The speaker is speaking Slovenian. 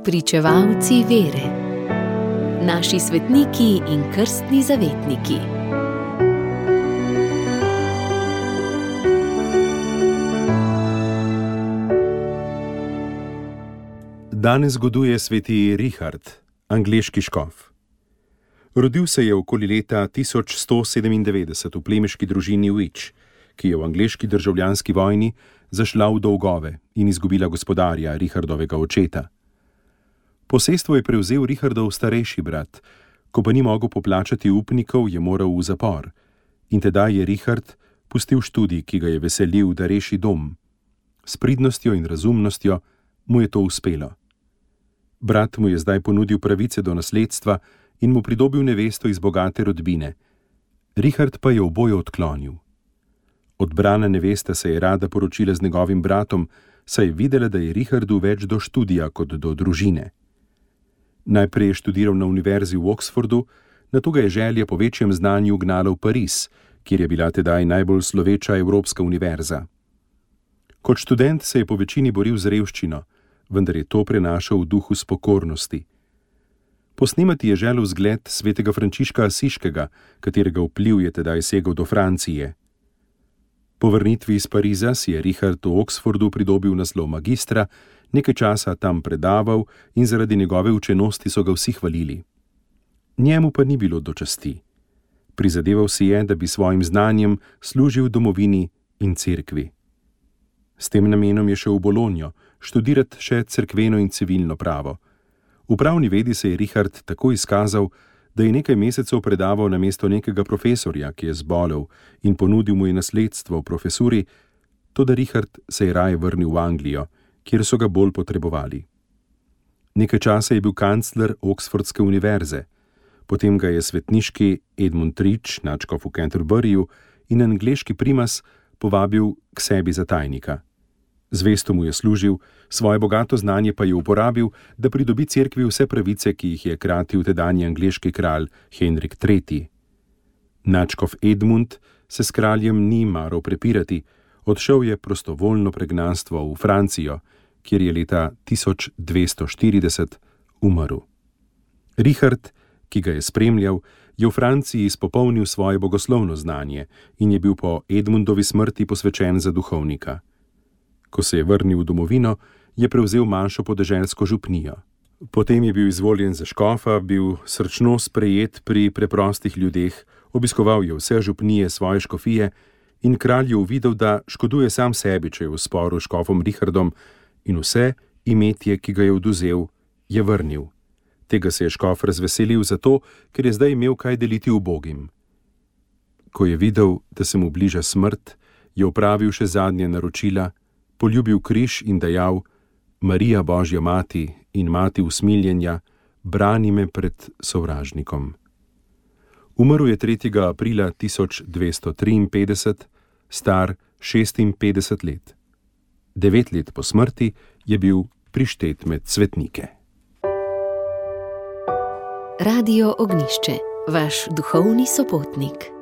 Spričevalci vere. Naši svetniki in krstni zavetniki. Danes goduje sveti Richard, angleški škof. Rodil se je okoli leta 1197 v plemiški družini Witch, ki je v angleški državljanski vojni zašla v dolgove in izgubila gospodarja, Richardovega očeta. Posestvo je prevzel Richardov starejši brat, ko pa ni mogel poplačati upnikov, je moral v zapor in tedaj je Richard pustil študij, ki ga je veselil, da reši dom. S pridnostjo in razumnostjo mu je to uspelo. Brat mu je zdaj ponudil pravice do nasledstva in mu pridobil nevesto iz bogate rodbine. Richard pa je oboje odklonil. Odbrana nevesta se je rada poročila z njegovim bratom, saj je videla, da je Richardu več do študija kot do družine. Najprej je študiral na univerzi v Oxfordu, nato ga je želja po večjem znanju gnala v Pariz, kjer je bila tedaj najbolj sloveča evropska univerza. Kot študent se je po večini boril z revščino, vendar je to prenašal v duhu spokornosti. Posnemati je želel zgled svetega Frančiška Asiškega, katerega vpliv je tedaj segal do Francije. Po vrnitvi iz Pariza si je Richard v Oxfordu pridobil naslov magistra, nekaj časa tam predaval in zaradi njegove učenosti so ga vsi hvalili. Njemu pa ni bilo do časti. Prizadeval si je, da bi svojim znanjem služil domovini in cerkvi. S tem namenom je šel v Bolonjo študirati še cerkveno in civilno pravo. V pravni vedi se je Richard tako izkazal, da je nekaj mesecev predaval namesto nekega profesorja, ki je zbolel in ponudil mu je nasledstvo v profesuri, toda Richard se je raje vrnil v Anglijo, kjer so ga bolj potrebovali. Nekaj časa je bil kancler Oxfordske univerze, potem ga je svetniški Edmund Rich, nadškof v Canterburyju, in angleški primas povabil k sebi za tajnika. Zvesto mu je služil, svoje bogato znanje pa je uporabil, da pridobi cerkvi vse pravice, ki jih je kratil tedanji angleški kralj Henrik III. Nadškof Edmund se s kraljem ni maral prepirati, odšel je prostovoljno pregnanstvo v Francijo, kjer je leta 1240 umrl. Richard, ki ga je spremljal, je v Franciji izpopolnil svoje bogoslovno znanje in je bil po Edmundovi smrti posvečen za duhovnika. Ko se je vrnil v domovino, je prevzel manjšo podeželsko župnijo. Potem je bil izvoljen za škofa, bil srčno sprejet pri preprostih ljudeh, obiskoval je vse župnije svoje škofije in kralj je uvidel, da škoduje sam sebi, če je v sporu s škofom Richardom, in vse imetje, ki ga je odvzel, je vrnil. Tega se je škof razveselil zato, ker je zdaj imel kaj deliti ubogim. Ko je videl, da se mu bliža smrt, je opravil še zadnje naročila, poljubil križ in dejal: Marija Božja mati in mati usmiljenja, brani me pred sovražnikom. Umrl je 3. aprila 1253, star 56 let. 9 let po smrti je bil prištet med svetnike. Radio Ognjišče, vaš duhovni sopotnik.